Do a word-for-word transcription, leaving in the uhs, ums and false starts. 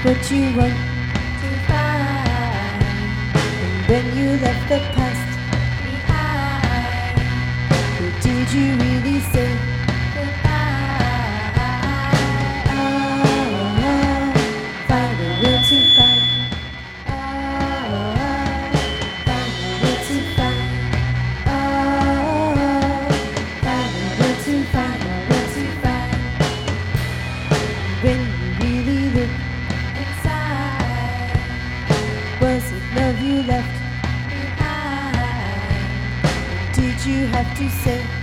what you want to find. And when you left the past behind, what did you really say goodbye? Oh, find a will to find. Oh, find a will to find. Oh, find a will to find. A will to find. When you really look inside, was it love you left behind? Did you have to say